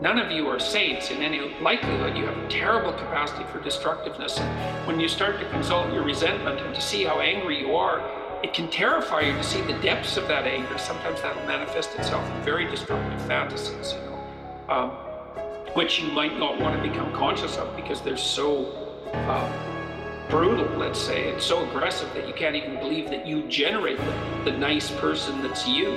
None of you are saints in any likelihood. You have a terrible capacity for destructiveness. And when you start to consult your resentment and to see how angry you are, it can terrify you to see the depths of that anger. Sometimes that'll manifest itself in very destructive fantasies, which you might not want to become conscious of because they're so brutal, let's say. It's so aggressive that you can't even believe that you generate the nice person that's you.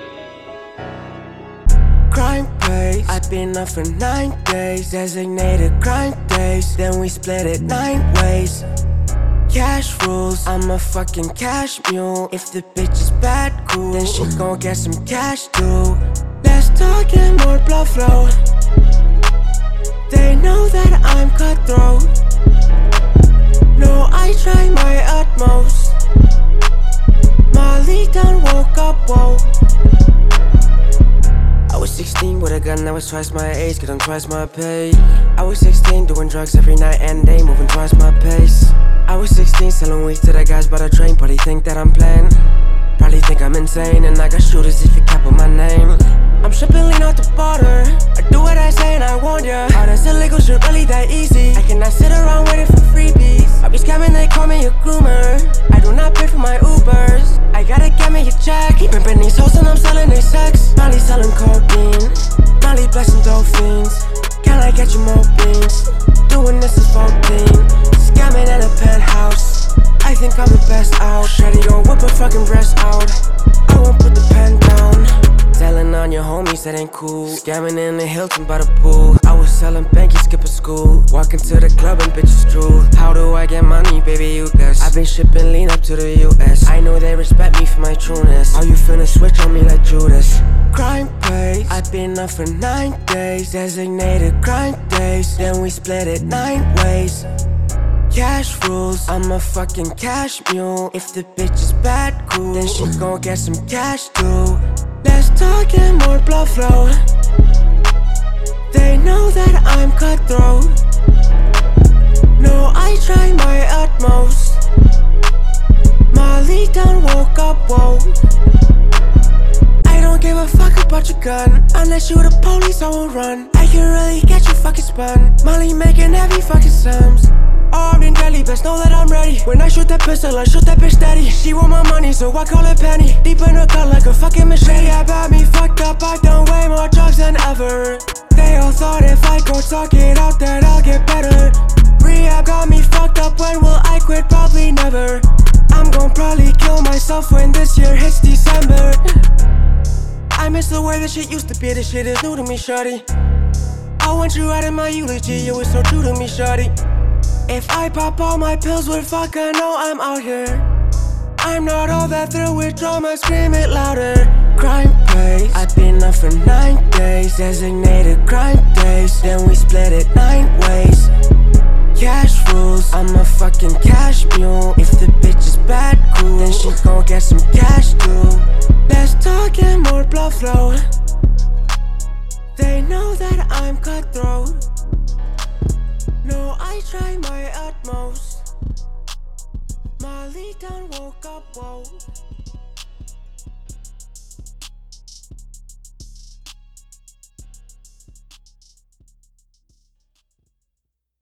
Crime pays. I've been up for 9 days, designated crime days. Then we split it 9 ways. Cash rules, I'm a fucking cash mule. If the bitch is bad, cool, then she gon' get some cash too. Less talking, more blood flow. They know that I'm cutthroat. No, I try my utmost. Molly done woke up, whoa. I was 16 with a gun, I was twice my age, get on twice my pay. I was 16 doing drugs every night and day, moving twice my pace. I was 16 selling weed to the guys by the train, probably think that I'm playing. Probably think I'm insane, and I got shooters if you cap with my name. I'm shipping lean out the border, I do what I say and I warn ya. All this illegal shit really that easy, I cannot sit around waiting for freebies. I be scamming, they call me a groomer. I do not pay for my Ubers, I gotta get me a check. Keep pimping these hoes and I'm selling they sex. Molly selling codeine, Molly blessing dope fiends. Can I get you more beans? Doing this is 14, scamming in a penthouse. I think I'm the best out. Shreddy gon' whip her fucking breast out. I won't put the pen down. Telling on your homies that ain't cool. Scamming in the Hilton by the pool. I was selling banky, skipping school. Walking to the club and bitches drool. How do I get money, baby, you guess? I've been shipping lean up to the US. I know they respect me for my trueness. Are you finna switch on me like Judas? Crime pays. I've been up for 9 days, designated crime days. Then we split it 9 ways. Cash rules, I'm a fucking cash mule. If the bitch is bad, cool, then she gon' get some cash too. Less talking, more blood flow. They know that I'm cutthroat. No, I try my utmost. Molly done woke up, whoa. I don't give a fuck about your gun. Unless you the police, I won't run. I can really get you fucking spun. Molly making heavy fucking sums. Armed and deadly, best know that I'm ready. When I shoot that pistol, I shoot that bitch steady. She want my money, so I call it penny. Deep in her cut like a fucking machete. Yeah, got me fucked up, I done way more drugs than ever. They all thought if I go talk it out that I'll get better. Rehab got me fucked up, when will I quit? Probably never. I'm gon' probably kill myself when this year hits December. I miss the way this shit used to be, this shit is new to me, shawty. I want you out in my eulogy, you was so true to me, shawty. If I pop all my pills, would fuck, I know I'm out here. I'm not all that thrilled with drama, scream it louder. Crime pays. I've been up for 9 days, designated crime days. Then we split it 9 ways. Cash rules, I'm a fucking cash mule. If the bitch is bad, cool, then she gon' get some cash too. Less talking, more blood flow. They know that I'm cutthroat. No, I try my utmost. Molly done woke up, whoa.